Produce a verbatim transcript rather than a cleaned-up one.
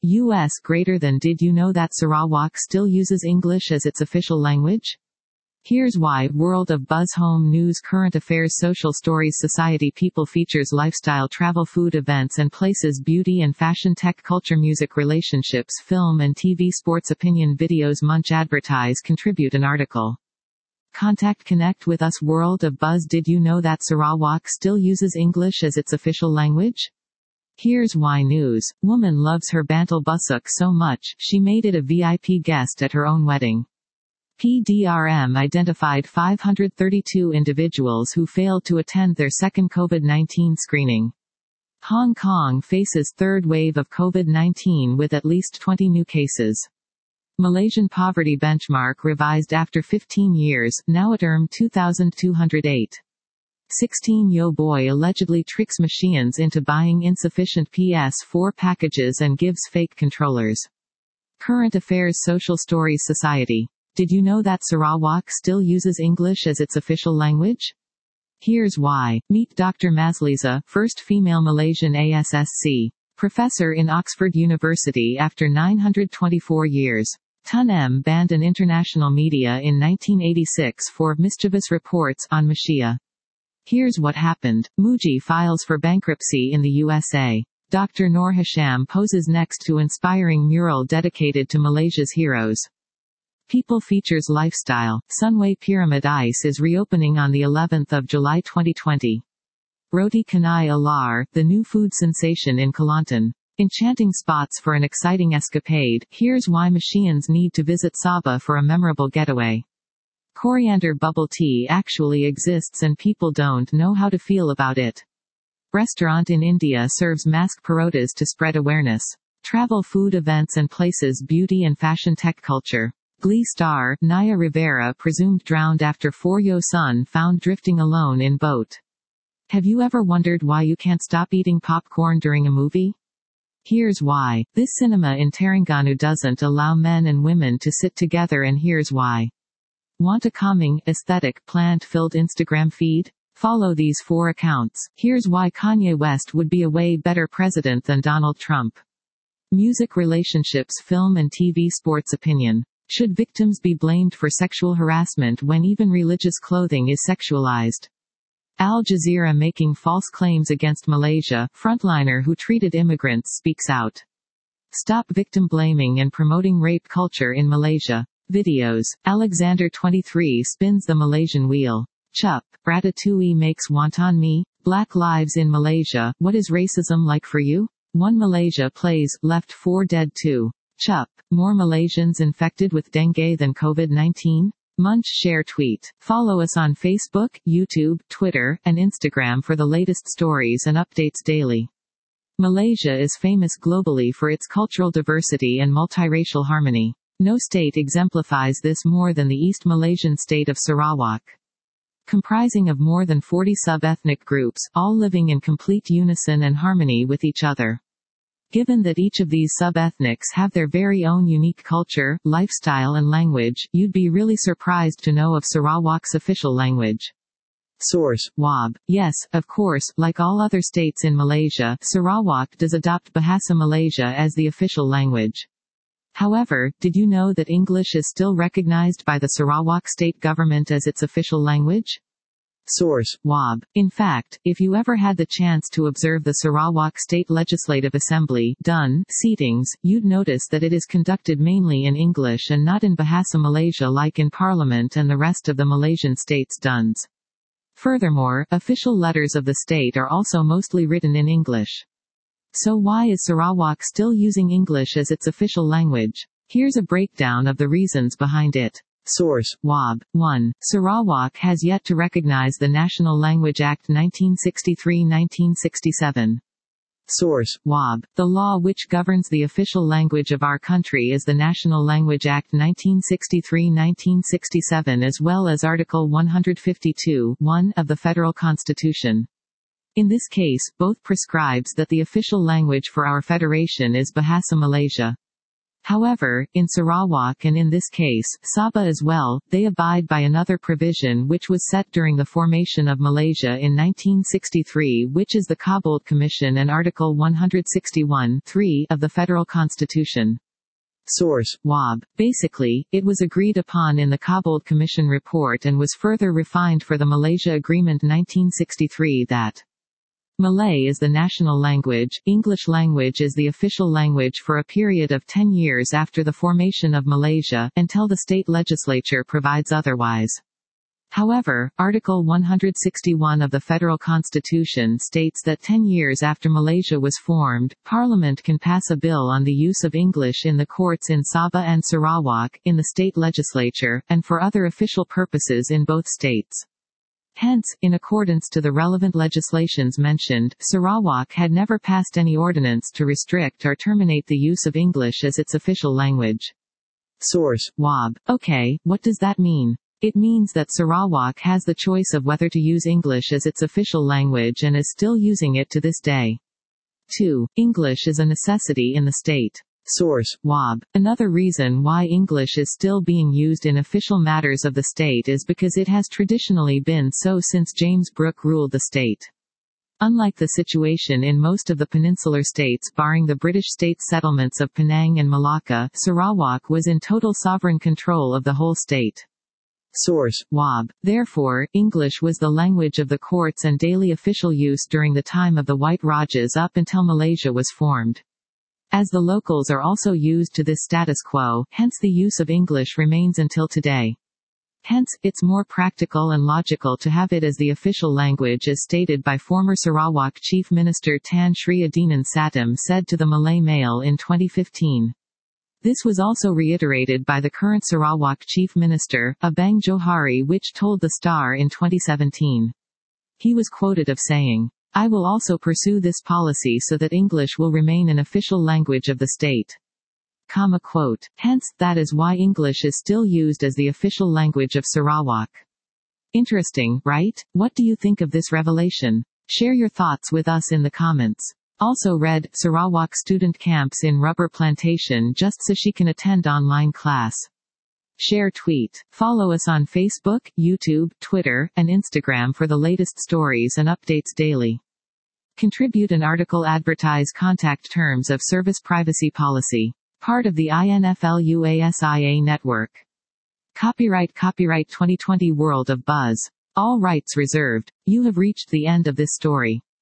U S greater than Did you know that Sarawak still uses English as its official language? Here's why. World of Buzz. Home news, current affairs, social stories, society, people, features, lifestyle, travel, food, events and places, beauty and fashion, tech, culture, music, relationships, film and T V, sports, opinion, videos, munch, advertise, contribute an article. Contact, connect with us. World of Buzz. Did you know that Sarawak still uses English as its official language? Here's why. News. Woman loves her Bantal Busuk so much, she made it a V I P guest at her own wedding. P D R M identified five hundred thirty-two individuals who failed to attend their second COVID nineteen screening. Hong Kong faces third wave of COVID nineteen with at least twenty new cases. Malaysian poverty benchmark revised after fifteen years, now at erm two thousand two hundred eight. sixteen-year-old boy allegedly tricks machines into buying insufficient P S four packages and gives fake controllers. Current affairs, social stories, society. Did you know that Sarawak still uses English as its official language? Here's why. Meet Doctor Mazliza, first female Malaysian A S S C professor in Oxford University after nine hundred twenty-four years. Tun M banned an international media in nineteen eighty-six for mischievous reports on Malaysia. Here's what happened. Muji files for bankruptcy in the U S A. Doctor Noor Hisham poses next to inspiring mural dedicated to Malaysia's heroes. People, features, lifestyle. Sunway Pyramid Ice is reopening on the eleventh of July twenty twenty. Roti Canai Alar, the new food sensation in Kelantan. Enchanting spots for an exciting escapade. Here's why Malaysians need to visit Sabah for a memorable getaway. Coriander bubble tea actually exists and people don't know how to feel about it. Restaurant in India serves mask parotas to spread awareness. Travel, food, events and places, beauty and fashion, tech, culture. Glee star, Naya Rivera presumed drowned after four-year-old son found drifting alone in boat. Have you ever wondered why you can't stop eating popcorn during a movie? Here's why. This cinema in Terengganu doesn't allow men and women to sit together, and here's why. Want a calming, aesthetic, plant-filled Instagram feed? Follow these four accounts. Here's why Kanye West would be a way better president than Donald Trump. Music, relationships, film and T V, sports, opinion. Should victims be blamed for sexual harassment when even religious clothing is sexualized? Al Jazeera making false claims against Malaysia. Frontliner who treated immigrants speaks out. Stop victim blaming and promoting rape culture in Malaysia. Videos. Alexander twenty-three spins the Malaysian wheel. Chup. Ratatouille makes wonton mee. Black lives in Malaysia. What is racism like for you? One Malaysia plays, left four dead too. Chup. More Malaysians infected with dengue than COVID nineteen? Munch, share, tweet. Follow us on Facebook, YouTube, Twitter, and Instagram for the latest stories and updates daily. Malaysia is famous globally for its cultural diversity and multiracial harmony. No state exemplifies this more than the East Malaysian state of Sarawak. Comprising of more than forty sub-ethnic groups, all living in complete unison and harmony with each other. Given that each of these sub-ethnics have their very own unique culture, lifestyle and language, you'd be really surprised to know of Sarawak's official language. Source. W A B. Yes, of course, like all other states in Malaysia, Sarawak does adopt Bahasa Malaysia as the official language. However, did you know that English is still recognized by the Sarawak state government as its official language? Source. W A B. In fact, if you ever had the chance to observe the Sarawak State Legislative Assembly D U N seatings, you'd notice that it is conducted mainly in English and not in Bahasa Malaysia like in Parliament and the rest of the Malaysian states' D U Ns. Furthermore, official letters of the state are also mostly written in English. So why is Sarawak still using English as its official language? Here's a breakdown of the reasons behind it. Source. W A B. one. Sarawak has yet to recognize the National Language Act nineteen sixty-three to nineteen sixty-seven. Source. W A B. The law which governs the official language of our country is the National Language Act nineteen sixty-three to nineteen sixty-seven as well as Article one hundred fifty-two, one of the Federal Constitution. In this case, both prescribes that the official language for our federation is Bahasa Malaysia. However, in Sarawak and in this case, Sabah as well, they abide by another provision which was set during the formation of Malaysia in nineteen sixty-three, which is the Cobbold Commission and Article one hundred sixty-one point three of the Federal Constitution. Source: W A B. Basically, it was agreed upon in the Cobbold Commission report and was further refined for the Malaysia Agreement nineteen sixty-three that Malay is the national language, English language is the official language for a period of ten years after the formation of Malaysia, until the state legislature provides otherwise. However, Article one hundred sixty-one of the Federal Constitution states that ten years after Malaysia was formed, Parliament can pass a bill on the use of English in the courts in Sabah and Sarawak, in the state legislature, and for other official purposes in both states. Hence, in accordance to the relevant legislations mentioned, Sarawak had never passed any ordinance to restrict or terminate the use of English as its official language. Source: W A B. Okay, what does that mean? It means that Sarawak has the choice of whether to use English as its official language and is still using it to this day. two. English is a necessity in the state. Source: W A B. Another reason why English is still being used in official matters of the state is because it has traditionally been so since James Brooke ruled the state. Unlike the situation in most of the peninsular states barring the British state settlements of Penang and Malacca, Sarawak was in total sovereign control of the whole state. Source: W A B. Therefore, English was the language of the courts and daily official use during the time of the White Rajas up until Malaysia was formed. As the locals are also used to this status quo, hence the use of English remains until today. Hence, it's more practical and logical to have it as the official language as stated by former Sarawak Chief Minister Tan Sri Adinan Satam said to the Malay Mail in twenty fifteen. This was also reiterated by the current Sarawak Chief Minister, Abang Johari, which told the Star in twenty seventeen. He was quoted of saying, "I will also pursue this policy so that English will remain an official language of the state." Comma quote. Hence, that is why English is still used as the official language of Sarawak. Interesting, right? What do you think of this revelation? Share your thoughts with us in the comments. Also read, Sarawak student camps in rubber plantation just so she can attend online class. Share tweet. Follow us on Facebook, YouTube, Twitter, and Instagram for the latest stories and updates daily. Contribute an article. Advertise. Contact Terms of Service Privacy Policy. Part of the I N F L U A S I A network. Copyright Copyright twenty twenty World of Buzz. All rights reserved. You have reached the end of this story.